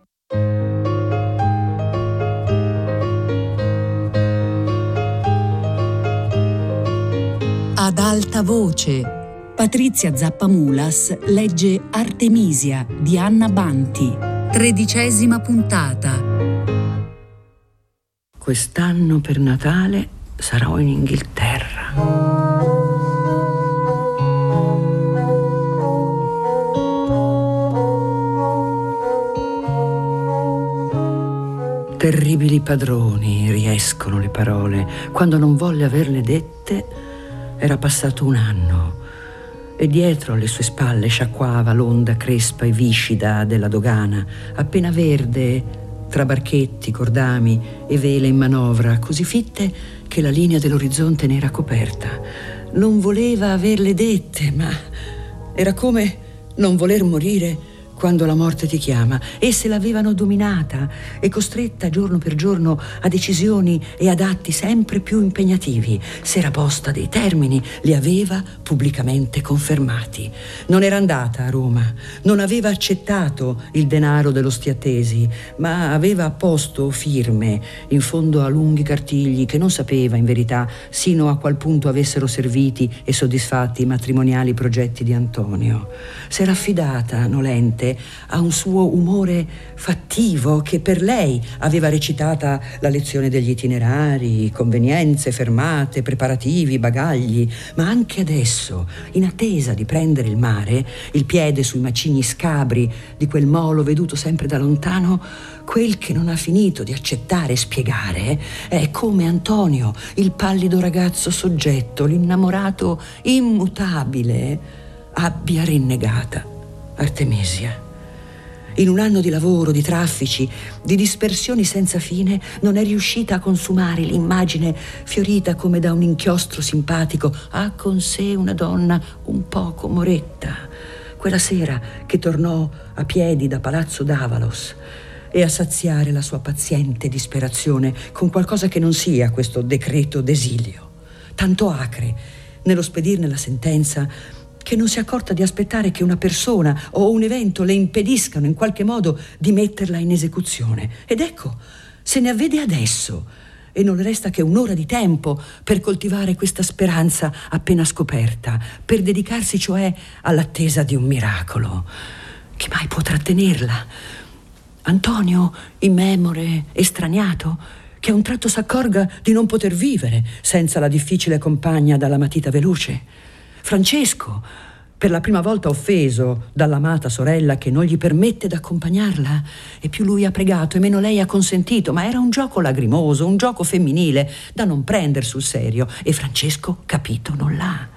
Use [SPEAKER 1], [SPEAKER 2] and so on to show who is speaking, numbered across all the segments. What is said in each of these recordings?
[SPEAKER 1] Ad alta voce, Patrizia Zappamulas legge Artemisia di Anna Banti, 13ª puntata.
[SPEAKER 2] Quest'anno per Natale sarò in Inghilterra. Terribili padroni, riescono le parole. Quando non volle averle dette, era passato un anno e dietro alle sue spalle sciacquava l'onda crespa e viscida della dogana, appena verde, tra barchetti, cordami e vele in manovra, così fitte che la linea dell'orizzonte ne era coperta. Non voleva averle dette, ma era come non voler morire quando la morte ti chiama. Esse l'avevano dominata e costretta giorno per giorno a decisioni e ad atti sempre più impegnativi. S'era posta dei termini, li aveva pubblicamente confermati. Non era andata a Roma, non aveva accettato il denaro dello stiattesi, ma aveva posto firme in fondo a lunghi cartigli che non sapeva in verità sino a qual punto avessero serviti e soddisfatti i matrimoniali progetti di Antonio. S'era affidata, nolente, a un suo umore fattivo che per lei aveva recitata la lezione degli itinerari, convenienze, fermate, preparativi, bagagli, ma anche adesso, in attesa di prendere il mare, il piede sui macigni scabri di quel molo veduto sempre da lontano, quel che non ha finito di accettare e spiegare è come Antonio, il pallido ragazzo soggetto, l'innamorato immutabile, abbia rinnegata Artemisia. In un anno di lavoro, di traffici, di dispersioni senza fine, non è riuscita a consumare l'immagine fiorita come da un inchiostro simpatico. Ha con sé una donna un poco moretta. Quella sera che tornò a piedi da Palazzo d'Avalos e a saziare la sua paziente disperazione con qualcosa che non sia questo decreto d'esilio, tanto acre nello spedirne la sentenza che non si è accorta di aspettare che una persona o un evento le impediscano in qualche modo di metterla in esecuzione. Ed ecco, se ne avvede adesso e non le resta che un'ora di tempo per coltivare questa speranza appena scoperta, per dedicarsi cioè all'attesa di un miracolo. Chi mai può trattenerla? Antonio, immemore, estraniato, che a un tratto s'accorga di non poter vivere senza la difficile compagna dalla matita veloce? Francesco, per la prima volta offeso dall'amata sorella che non gli permette d'accompagnarla, e più lui ha pregato e meno lei ha consentito, ma era un gioco lagrimoso, un gioco femminile da non prender sul serio, e Francesco capito non l'ha.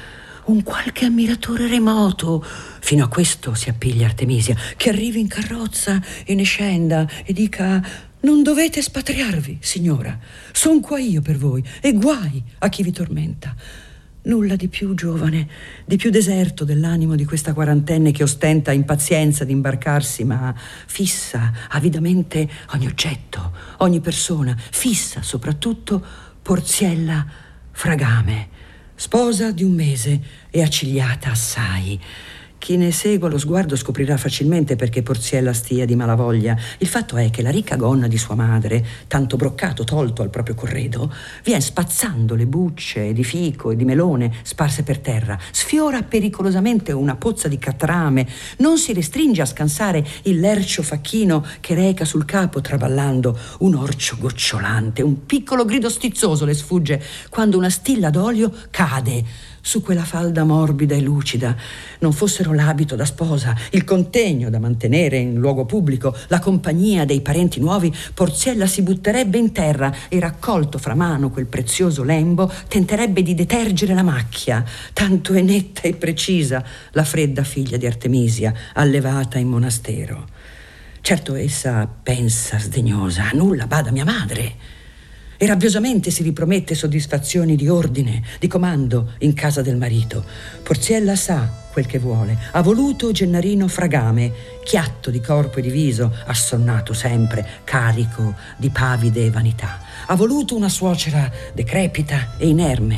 [SPEAKER 2] Un qualche ammiratore remoto, fino a questo si appiglia Artemisia, che arrivi in carrozza e ne scenda e dica: non dovete spatriarvi, signora, son qua io per voi, e guai a chi vi tormenta. Nulla di più giovane, di più deserto dell'animo di questa quarantenne che ostenta impazienza di imbarcarsi, ma fissa avidamente ogni oggetto, ogni persona, fissa soprattutto Porziella Fragame, sposa di un mese e accigliata assai. Chi ne segua lo sguardo scoprirà facilmente perché Porziella stia di malavoglia. Il fatto è che la ricca gonna di sua madre, tanto broccato tolto al proprio corredo, vien spazzando le bucce di fico e di melone sparse per terra, sfiora pericolosamente una pozza di catrame, non si restringe a scansare il lercio facchino che reca sul capo traballando un orcio gocciolante. Un piccolo grido stizzoso le sfugge quando una stilla d'olio cade su quella falda morbida e lucida. Non fossero l'abito da sposa, il contegno da mantenere in luogo pubblico, la compagnia dei parenti nuovi, Porziella si butterebbe in terra e, raccolto fra mano quel prezioso lembo, tenterebbe di detergere la macchia. Tanto è netta e precisa la fredda figlia di Artemisia, allevata in monastero. Certo essa pensa sdegnosa: a nulla bada mia madre. E rabbiosamente si ripromette soddisfazioni di ordine, di comando in casa del marito. Porziella sa quel che vuole. Ha voluto Gennarino Fragame, chiatto di corpo e di viso, assonnato sempre, carico di pavide vanità. Ha voluto una suocera decrepita e inerme.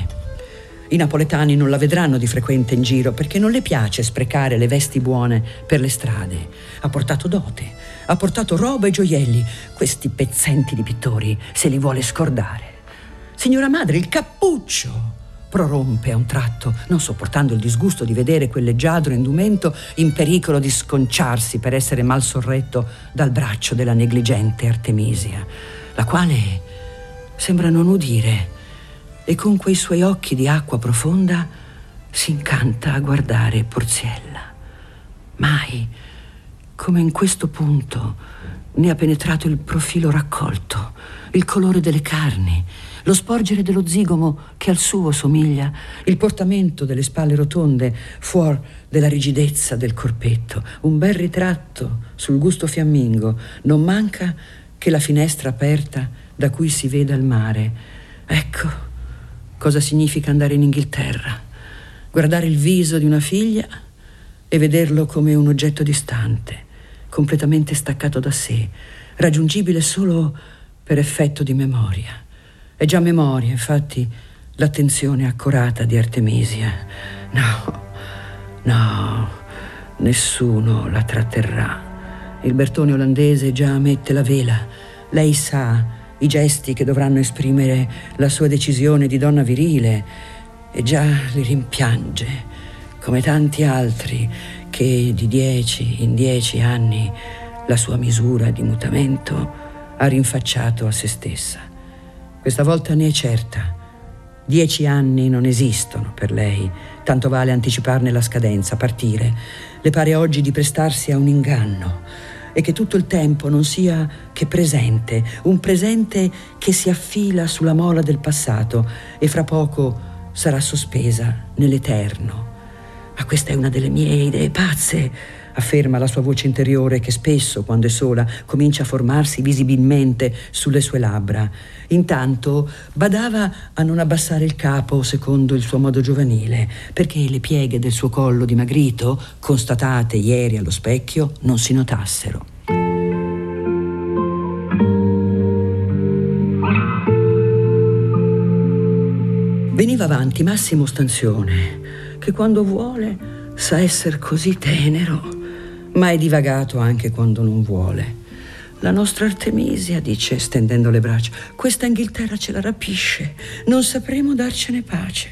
[SPEAKER 2] I napoletani non la vedranno di frequente in giro perché non le piace sprecare le vesti buone per le strade. Ha portato dote, Ha portato roba e gioielli. Questi pezzenti di pittori se li vuole scordare. Signora madre, il cappuccio! Prorompe a un tratto, non sopportando il disgusto di vedere quel leggiadro indumento in pericolo di sconciarsi per essere mal sorretto dal braccio della negligente Artemisia, la quale sembra non udire e con quei suoi occhi di acqua profonda si incanta a guardare Porziella. Mai, come in questo punto, ne ha penetrato il profilo raccolto, il colore delle carni, lo sporgere dello zigomo che al suo somiglia, il portamento delle spalle rotonde fuor della rigidezza del corpetto, un bel ritratto sul gusto fiammingo. Non manca che la finestra aperta da cui si veda il mare. Ecco cosa significa andare in Inghilterra, guardare il viso di una figlia e vederlo come un oggetto distante, completamente staccato da sé, raggiungibile solo per effetto di memoria. È già memoria, infatti, l'attenzione accurata di Artemisia. No, nessuno la tratterrà. Il Bertone olandese già mette la vela. Lei sa i gesti che dovranno esprimere la sua decisione di donna virile e già li rimpiange, come tanti altri che di 10 in 10 anni la sua misura di mutamento ha rinfacciato a se stessa. Questa volta ne è certa. 10 anni non esistono per lei, tanto vale anticiparne la scadenza, partire. Le pare oggi di prestarsi a un inganno e che tutto il tempo non sia che presente, un presente che si affila sulla mola del passato e fra poco sarà sospesa nell'eterno. Ma questa è una delle mie idee pazze, afferma la sua voce interiore che spesso, quando è sola, comincia a formarsi visibilmente sulle sue labbra. Intanto badava a non abbassare il capo secondo il suo modo giovanile, perché le pieghe del suo collo dimagrito, constatate ieri allo specchio, non si notassero. Veniva avanti Massimo Stanzione, che quando vuole sa essere così tenero, ma è divagato anche quando non vuole. La nostra Artemisia, dice stendendo le braccia, questa Inghilterra ce la rapisce, non sapremo darcene pace.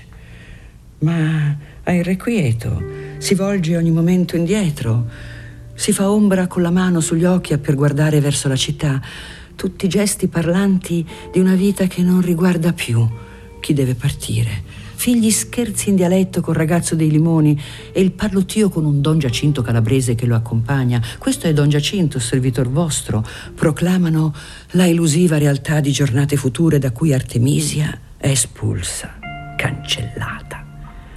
[SPEAKER 2] Ma è irrequieto, si volge ogni momento indietro, si fa ombra con la mano sugli occhi per guardare verso la città, tutti gesti parlanti di una vita che non riguarda più chi deve partire. Figli scherzi in dialetto col ragazzo dei limoni e il parlottio con un Don Giacinto calabrese che lo accompagna. Questo è Don Giacinto, servitor vostro. Proclamano la illusiva realtà di giornate future da cui Artemisia è espulsa, cancellata.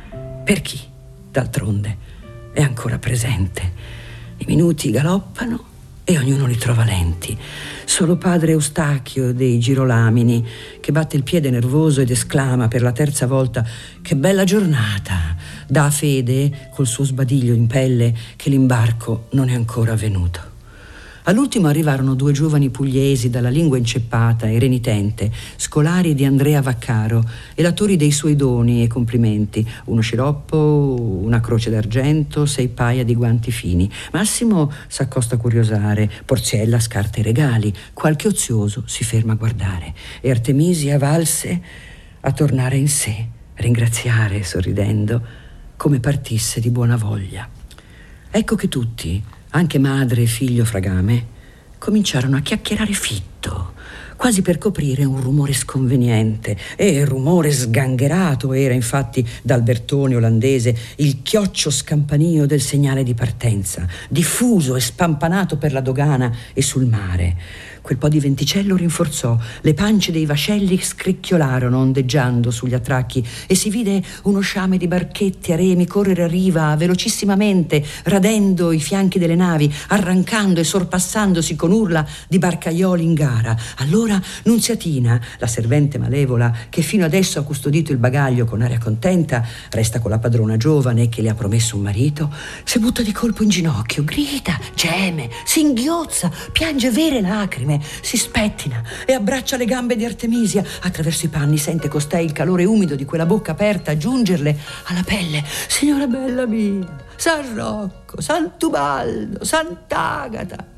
[SPEAKER 2] Per chi, d'altronde, è ancora presente? I minuti galoppano e ognuno li trova lenti. Solo padre Eustachio dei Girolamini, che batte il piede nervoso ed esclama per la terza volta: che bella giornata! Dà fede col suo sbadiglio in pelle che l'imbarco non è ancora avvenuto. All'ultimo arrivarono 2 giovani pugliesi dalla lingua inceppata e renitente, scolari di Andrea Vaccaro, elatori dei suoi doni e complimenti, uno sciroppo, una croce d'argento, 6 paia di guanti fini. Massimo s'accosta a curiosare, Porziella scarta i regali, qualche ozioso si ferma a guardare e Artemisia valse a tornare in sé, ringraziare sorridendo come partisse di buona voglia. Ecco che tutti, anche madre e figlio Fragame, cominciarono a chiacchierare fitto, quasi per coprire un rumore sconveniente. E il rumore sgangherato era infatti dal Bertone olandese il chioccio scampanio del segnale di partenza, diffuso e spampanato per la dogana e sul mare. Quel po' di venticello rinforzò, le pance dei vascelli scricchiolarono ondeggiando sugli attracchi e si vide uno sciame di barchetti a remi correre a riva velocissimamente, radendo i fianchi delle navi, arrancando e sorpassandosi con urla di barcaioli in gara. Allora Nunziatina, la servente malevola che fino adesso ha custodito il bagaglio con aria contenta, resta con la padrona giovane che le ha promesso un marito, si butta di colpo in ginocchio, grida, geme, si inghiozza, piange vere lacrime, si spettina e abbraccia le gambe di Artemisia. Attraverso i panni sente costei il calore umido di quella bocca aperta giungerle alla pelle. Signora bella mia, San Rocco, Sant'Ubaldo, Sant'Agata.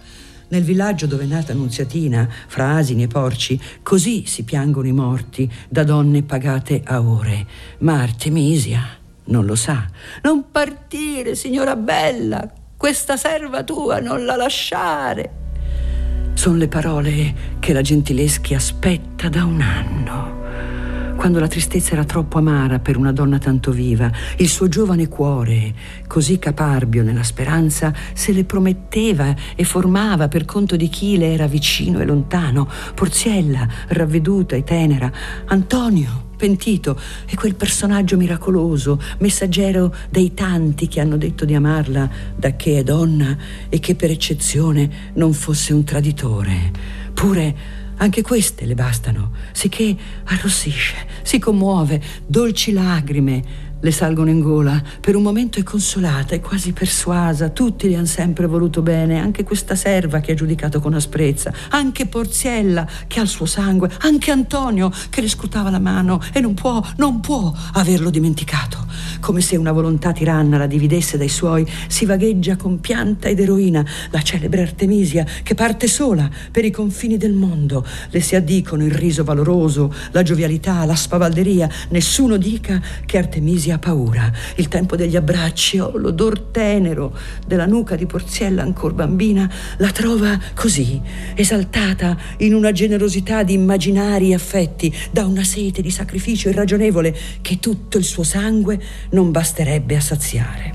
[SPEAKER 2] Nel villaggio dove è nata Nunziatina, fra asini e porci, così si piangono i morti da donne pagate a ore. Ma Artemisia non lo sa. Non partire, signora bella, questa serva tua non la lasciare. Sono le parole che la Gentileschi aspetta da un anno. Quando la tristezza era troppo amara per una donna tanto viva, il suo giovane cuore, così caparbio nella speranza, se le prometteva e formava per conto di chi le era vicino e lontano. Porziella, ravveduta e tenera, Antonio, pentito, e quel personaggio miracoloso, messaggero dei tanti che hanno detto di amarla da che è donna e che per eccezione non fosse un traditore. Pure anche queste le bastano, sicché arrossisce, si commuove, dolci lagrime le salgono in gola. Per un momento è consolata, è quasi persuasa. Tutti le han sempre voluto bene, anche questa serva che ha giudicato con asprezza, anche Porziella che ha il suo sangue, anche Antonio che le scrutava la mano e non può averlo dimenticato. Come se una volontà tiranna la dividesse dai suoi, si vagheggia con pianta ed eroina la celebre Artemisia che parte sola per i confini del mondo. Le si addicono il riso valoroso, la giovialità, la spavalderia. Nessuno dica che Artemisia ha paura. Il tempo degli abbracci, l'odor tenero della nuca di Porziella ancor bambina, la trova così, esaltata in una generosità di immaginari affetti, da una sete di sacrificio irragionevole che tutto il suo sangue non basterebbe a saziare.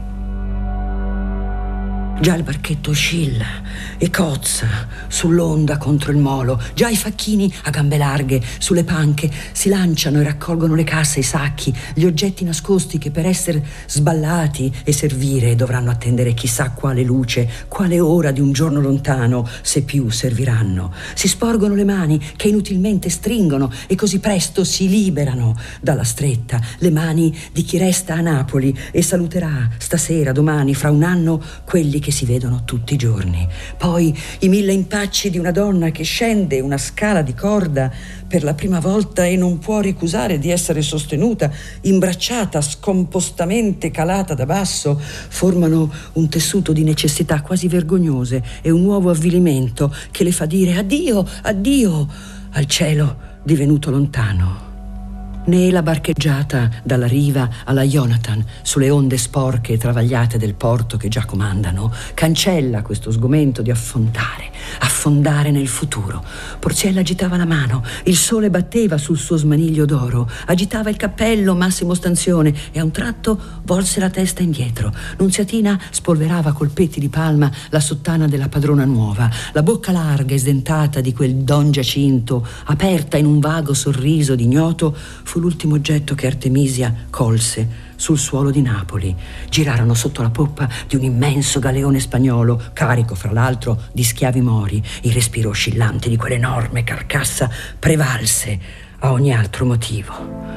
[SPEAKER 2] Già il barchetto oscilla e cozza sull'onda contro il molo. Già i facchini a gambe larghe sulle panche si lanciano e raccolgono le casse, i sacchi, gli oggetti nascosti che per essere sballati e servire dovranno attendere chissà quale luce, quale ora di un giorno lontano, se più serviranno. Si sporgono le mani che inutilmente stringono e così presto si liberano dalla stretta. Le mani di chi resta a Napoli e saluterà stasera, domani, fra un anno, quelli che si vedono tutti i giorni. Poi i 1000 impacci di una donna che scende una scala di corda per la prima volta e non può ricusare di essere sostenuta, imbracciata, scompostamente calata da basso, formano un tessuto di necessità quasi vergognose e un nuovo avvilimento che le fa dire addio, addio al cielo divenuto lontano. Né la barcheggiata dalla riva alla Jonathan sulle onde sporche e travagliate del porto che già comandano cancella questo sgomento di affondare nel futuro. Porziella agitava la mano, il sole batteva sul suo smaniglio d'oro, agitava il cappello Massimo Stanzione e a un tratto volse la testa indietro. Nunziatina spolverava col petti di palma la sottana della padrona nuova, la bocca larga e sdentata di quel Don Giacinto, aperta in un vago sorriso d'ignoto, fu l'ultimo oggetto che Artemisia colse sul suolo di Napoli. Girarono sotto la poppa di un immenso galeone spagnolo, carico fra l'altro di schiavi mori. Il respiro oscillante di quell'enorme carcassa prevalse a ogni altro motivo.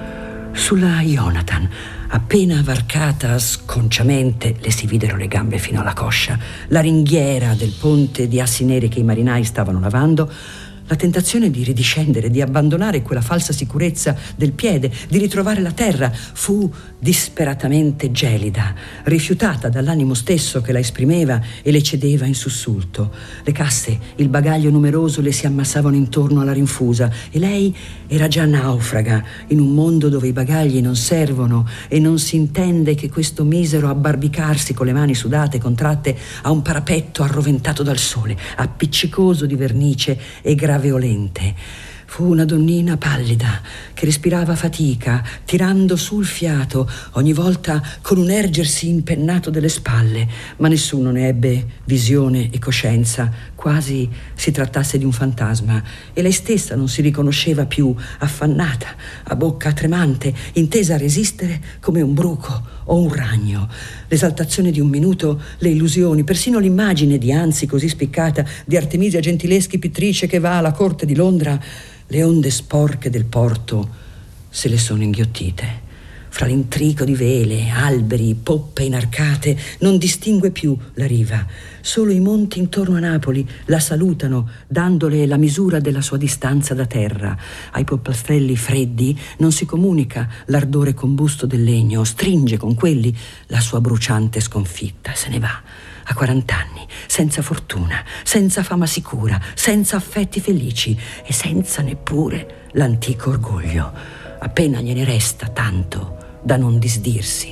[SPEAKER 2] Sulla Jonathan, appena varcata sconciamente, le si videro le gambe fino alla coscia, la ringhiera del ponte di assi neri che i marinai stavano lavando. La tentazione di ridiscendere, di abbandonare quella falsa sicurezza del piede, di ritrovare la terra, fu disperatamente gelida, rifiutata dall'animo stesso che la esprimeva e le cedeva in sussulto. Le casse, il bagaglio numeroso le si ammassavano intorno alla rinfusa e lei era già naufraga in un mondo dove i bagagli non servono e non si intende che questo misero abbarbicarsi con le mani sudate contratte a un parapetto arroventato dal sole, appiccicoso di vernice e graveolente. Fu una donnina pallida che respirava fatica, tirando su il fiato ogni volta con un ergersi impennato delle spalle, ma nessuno ne ebbe visione e coscienza, quasi si trattasse di un fantasma, e lei stessa non si riconosceva più, affannata, a bocca tremante, intesa a resistere come un bruco o un ragno. L'esaltazione di un minuto, le illusioni, persino l'immagine di anzi così spiccata di Artemisia Gentileschi pittrice che va alla corte di Londra. Le onde sporche del porto se le sono inghiottite. Fra l'intrico di vele, alberi, poppe inarcate non distingue più la riva. Solo i monti intorno a Napoli la salutano, dandole la misura della sua distanza da terra. Ai polpastrelli freddi non si comunica l'ardore combusto del legno, stringe con quelli la sua bruciante sconfitta, se ne va. a 40 anni, senza fortuna, senza fama sicura, senza affetti felici e senza neppure l'antico orgoglio. Appena gliene resta tanto da non disdirsi.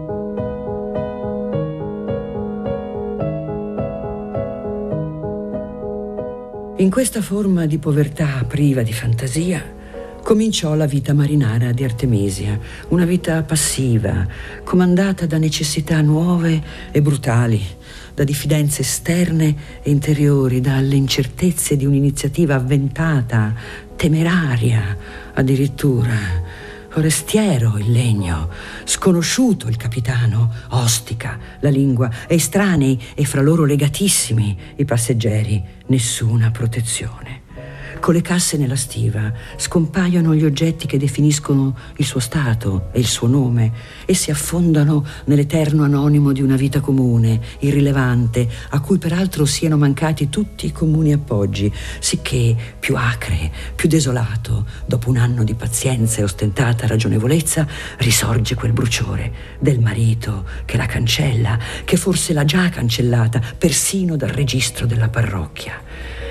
[SPEAKER 2] In questa forma di povertà priva di fantasia cominciò la vita marinara di Artemisia, una vita passiva, comandata da necessità nuove e brutali, da diffidenze esterne e interiori, dalle incertezze di un'iniziativa avventata, temeraria addirittura. Forestiero il legno, sconosciuto il capitano, ostica la lingua, estranei e fra loro legatissimi i passeggeri, nessuna protezione. Con le casse nella stiva scompaiono gli oggetti che definiscono il suo stato e il suo nome e si affondano nell'eterno anonimo di una vita comune, irrilevante, a cui peraltro siano mancati tutti i comuni appoggi, sicché più acre, più desolato, dopo un anno di pazienza e ostentata ragionevolezza, risorge quel bruciore del marito che la cancella, che forse l'ha già cancellata persino dal registro della parrocchia.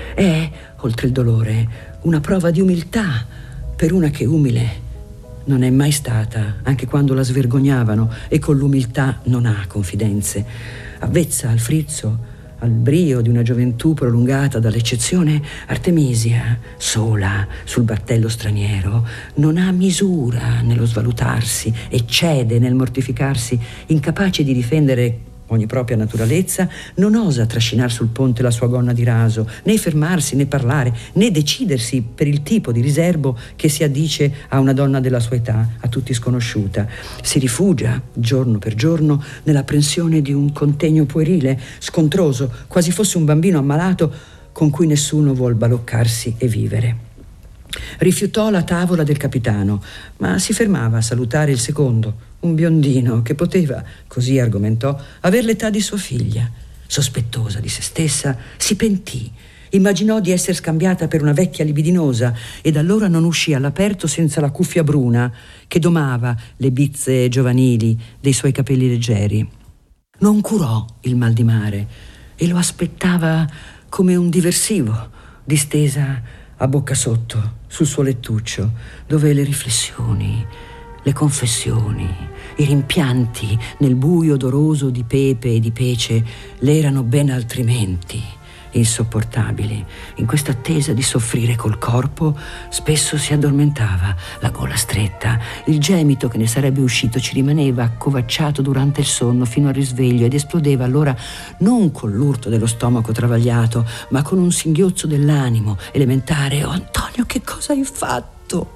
[SPEAKER 2] È, oltre il dolore, una prova di umiltà per una che umile non è mai stata, anche quando la svergognavano, e con l'umiltà non ha confidenze. Avvezza al frizzo, al brio di una gioventù prolungata dall'eccezione, Artemisia, sola sul battello straniero, non ha misura nello svalutarsi e cede nel mortificarsi, incapace di difendere ogni propria naturalezza, non osa trascinar sul ponte la sua gonna di raso, né fermarsi, né parlare, né decidersi per il tipo di riserbo che si addice a una donna della sua età, a tutti sconosciuta. Si rifugia, giorno per giorno, nell'apprensione di un contegno puerile, scontroso, quasi fosse un bambino ammalato con cui nessuno vuol baloccarsi e vivere. Rifiutò la tavola del capitano, ma si fermava a salutare il secondo, un biondino che poteva, così argomentò, aver l'età di sua figlia. Sospettosa di se stessa, si pentì, immaginò di essere scambiata per una vecchia libidinosa e da allora non uscì all'aperto senza la cuffia bruna che domava le bizze giovanili dei suoi capelli leggeri. Non curò il mal di mare e lo aspettava come un diversivo, distesa a bocca sotto sul suo lettuccio, dove le riflessioni, le confessioni, i rimpianti nel buio odoroso di pepe e di pece le erano ben altrimenti insopportabili. In questa attesa di soffrire col corpo spesso si addormentava, la gola stretta, il gemito che ne sarebbe uscito ci rimaneva accovacciato durante il sonno fino al risveglio ed esplodeva allora non con l'urto dello stomaco travagliato, ma con un singhiozzo dell'animo elementare. «Oh Antonio, che cosa hai fatto?»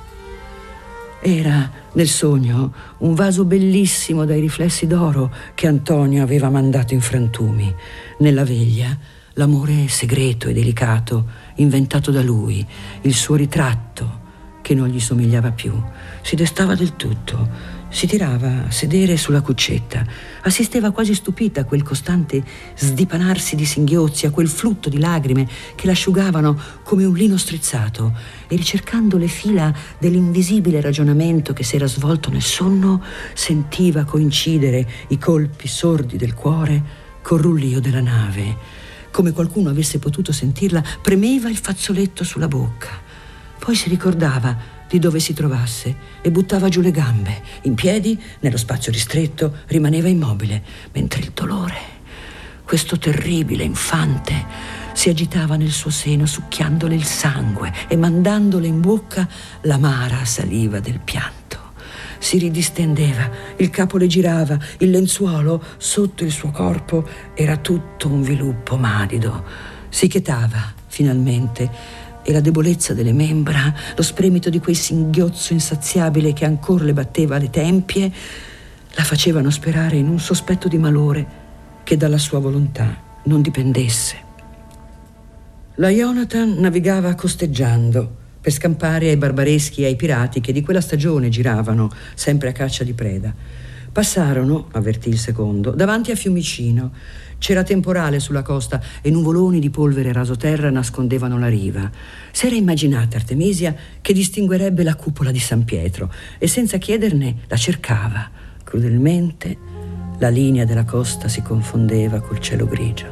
[SPEAKER 2] Era nel sogno un vaso bellissimo dai riflessi d'oro che Antonio aveva mandato in frantumi. Nella veglia l'amore segreto e delicato inventato da lui, il suo ritratto che non gli somigliava più. Si destava del tutto, si tirava a sedere sulla cuccetta, assisteva quasi stupita a quel costante sdipanarsi di singhiozzi, a quel flutto di lagrime che l'asciugavano come un lino strizzato, e ricercando le fila dell'invisibile ragionamento che si era svolto nel sonno, sentiva coincidere i colpi sordi del cuore col rullio della nave. Come qualcuno avesse potuto sentirla, premeva il fazzoletto sulla bocca. Poi si ricordava di dove si trovasse e buttava giù le gambe. In piedi, nello spazio ristretto, rimaneva immobile, mentre il dolore, questo terribile infante, si agitava nel suo seno, succhiandole il sangue e mandandole in bocca l'amara saliva del pianto. Si ridistendeva, il capo le girava, il lenzuolo sotto il suo corpo era tutto un viluppo madido. Si chetava finalmente e la debolezza delle membra, lo spremito di quel singhiozzo insaziabile che ancora le batteva alle tempie, la facevano sperare in un sospetto di malore che dalla sua volontà non dipendesse. La Jonathan navigava costeggiando per scampare ai barbareschi e ai pirati che di quella stagione giravano sempre a caccia di preda. Passarono, avvertì il secondo, davanti a Fiumicino. C'era temporale sulla costa e nuvoloni di polvere rasoterra nascondevano la riva. S'era immaginata Artemisia che distinguerebbe la cupola di San Pietro e senza chiederne la cercava crudelmente, La linea della costa si confondeva col cielo grigio.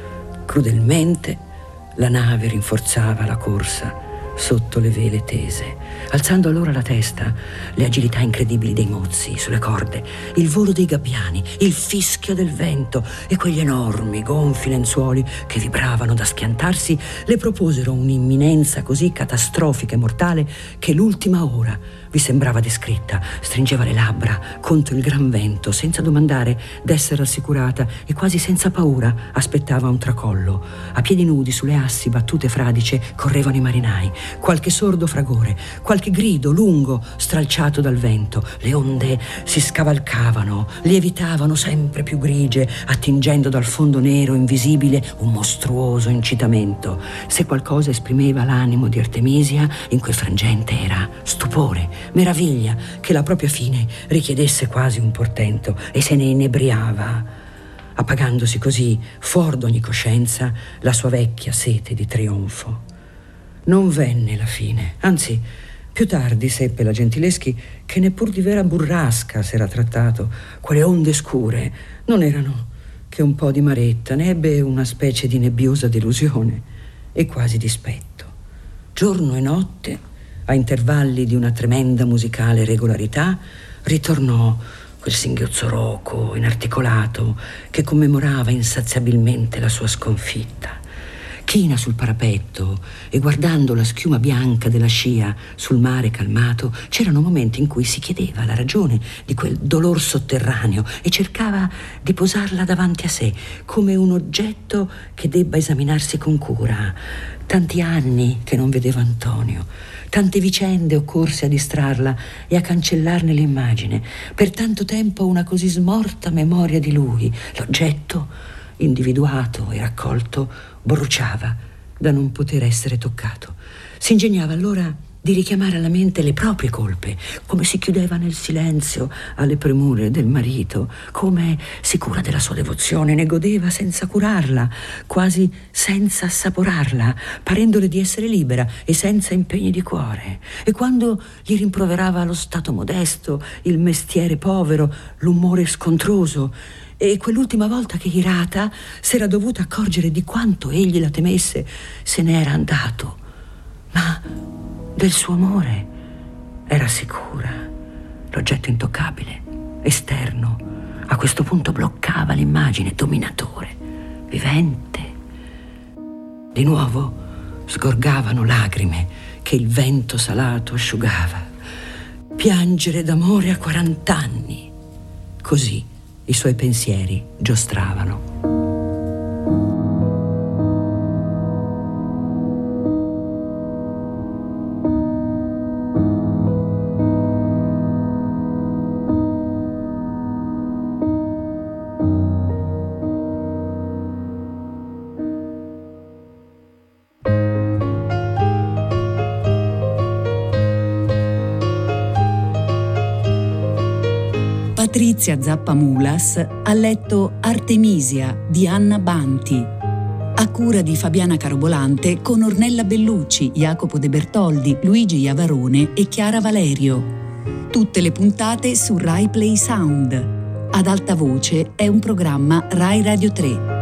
[SPEAKER 2] Crudelmente la nave rinforzava la corsa sotto le vele tese, alzando allora la testa, le agilità incredibili dei mozzi sulle corde, il volo dei gabbiani, il fischio del vento e quegli enormi, gonfi lenzuoli che vibravano da schiantarsi le proposero un'imminenza così catastrofica e mortale che l'ultima ora vi sembrava descritta. Stringeva le labbra contro il gran vento, senza domandare d'essere rassicurata, e quasi senza paura aspettava un tracollo. A piedi nudi sulle assi battute fradice correvano i marinai, qualche sordo fragore, qualche grido lungo stralciato dal vento. Le onde si scavalcavano, lievitavano sempre più grigie, attingendo dal fondo nero invisibile un mostruoso incitamento. Se qualcosa esprimeva l'animo di Artemisia in quel frangente era stupore, meraviglia che la propria fine richiedesse quasi un portento, e se ne inebriava, appagandosi così fuor d'ogni coscienza la sua vecchia sete di trionfo. Non venne la fine, anzi più tardi seppe la Gentileschi che neppur di vera burrasca s'era trattato. Quelle onde scure non erano che un po' di maretta, ne ebbe una specie di nebbiosa delusione e quasi dispetto. Giorno e notte, a intervalli di una tremenda musicale regolarità, ritornò quel singhiozzo roco, inarticolato, che commemorava insaziabilmente la sua sconfitta. China sul parapetto e guardando la schiuma bianca della scia sul mare calmato, c'erano momenti in cui si chiedeva la ragione di quel dolor sotterraneo e cercava di posarla davanti a sé come un oggetto che debba esaminarsi con cura. Tanti anni che non vedeva Antonio, tante vicende occorse a distrarla e a cancellarne l'immagine. Per tanto tempo una così smorta memoria di lui, l'oggetto individuato e raccolto, bruciava da non poter essere toccato. Si ingegnava allora di richiamare alla mente le proprie colpe, come si chiudeva nel silenzio alle premure del marito, come, sicura della sua devozione, ne godeva senza curarla, quasi senza assaporarla, parendole di essere libera e senza impegni di cuore. E quando gli rimproverava lo stato modesto, il mestiere povero, l'umore scontroso, e quell'ultima volta che, irata, s'era dovuta accorgere di quanto egli la temesse, se n'era andato. Ma del suo amore era sicura. L'oggetto intoccabile, esterno, a questo punto bloccava l'immagine, dominatore, vivente. Di nuovo sgorgavano lacrime che il vento salato asciugava. Piangere d'amore a 40 anni. Così i suoi pensieri giostravano.
[SPEAKER 1] Patrizia Zappamulas ha letto Artemisia di Anna Banti, a cura di Fabiana Carobolante, con Ornella Bellucci, Jacopo De Bertoldi, Luigi Iavarone e Chiara Valerio. Tutte le puntate su Rai Play Sound. Ad alta voce è un programma Rai Radio 3.